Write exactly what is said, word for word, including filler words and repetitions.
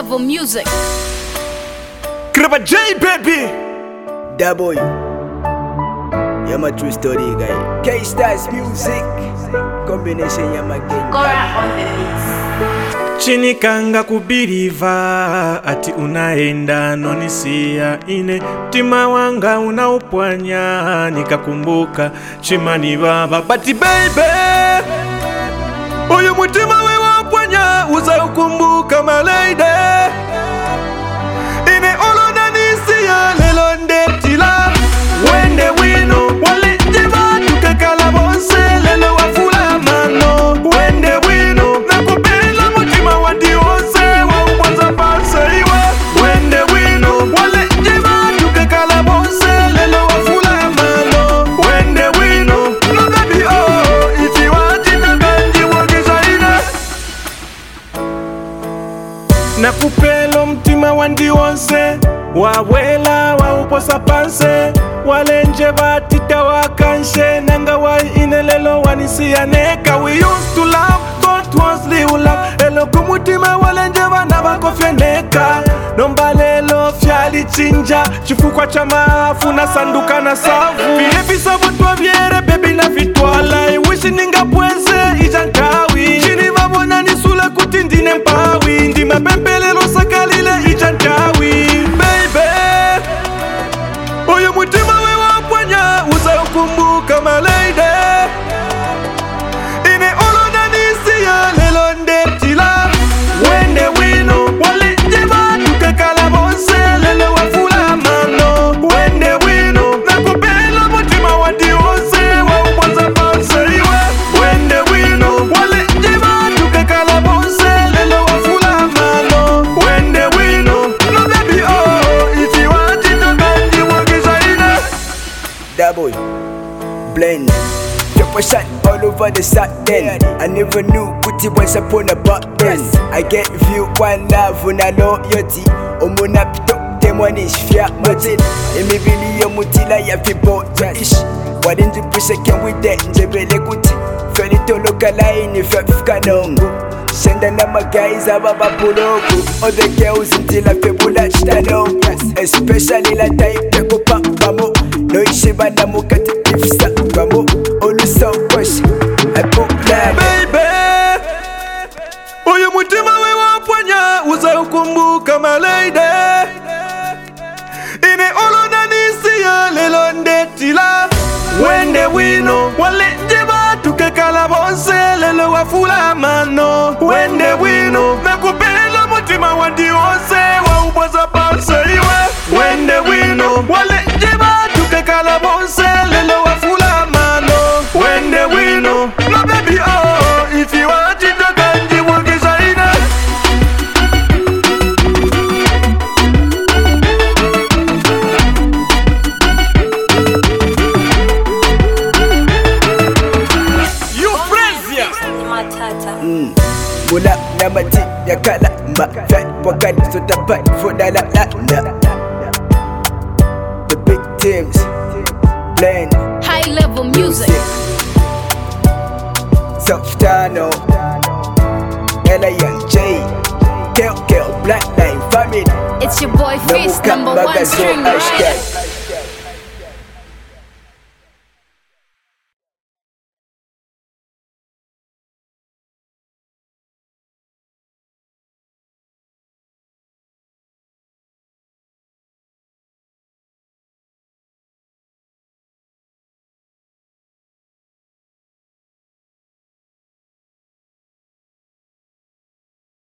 level music. Grab J, baby. Da boy. Yeah, my true story, guy. K-Stars music. Combination, yeah, my gang. Gora on the beats. Chini kanga kubiriva ati unaenda nonisia ine mtima wanga unaupwanya nikakumbuka chimani baba bati baby uyu mutima we wapwanya uza ukumbuka my lady ine olona nisia lelo ndetila wende wino wale jiva tukekala bonse lelo wafula mano wende wino nakupela mutima wadiose wauponza panse iwe wende wino wale jiva tukekala bonse lelo wafula mano wende wino no baby oh iti wajita kanji wakisaina nakupelo mtima wandionse wawela wauposa panse walenje batita wakanshe nanga wai inelelo wanisianeka we used to love God was live love elo kumutima walenje vana vakofyeneka nombalelo fyali chinja chifukwa cha maafu na sanduka na savu vilevisavotwa vyere bebi na vitwala iwishi ningapweze ijantawi chini vavona nisule kuti ndine mpawi ndimapempelelo sakalile ijantawi baby uyu mutima we wapwanya uza ukumbuka my lady ine olona nisia lelo ndetila wende wino wale jiva tukekala bonse lelo wafula mano wende wino nakupela mutima wadiose wauponza panse iwe wende wino wale jiva tukekala bonse lelo wafula mano wende wino no baby oh iti wajita kanji wakisaina. Da boy. Blend. Drop a shot all over the satin. I never knew Kuti was upon a button. I get view one love when I loyalty. Omuna pito demon is fiat motin. Emi really yo mutila ya fi botish. Why didn't you push again with that njebele kuti? Feli to lokala ini fafika nongo. Senda na my guys ababa puloku. All the girls until I feel bullet stano. Especially la type de copa bamo. No ishiba na mukati ifsa bamo. Olu so push. I put that baby uyu mutima we wapwanya uza ukumbuka my lady ine olona nisia lelo ndetila wende wino wale jiva tukekala bonse lelo wafula mano wende wino nakupela mutima wadiose waupoza panse iwe wende wino wale jiva tukekala bonse lelo wafula mano wende wino no baby oh if you want it to kanji wakisaina. You Frazier Matata. Mm. Mula na mati ya kala ma fat wakali so tapat for da la la la. The big teams blend High level music. Softano L A Young J Kel Kel Black Line Family It's your boy Face, number one string, right?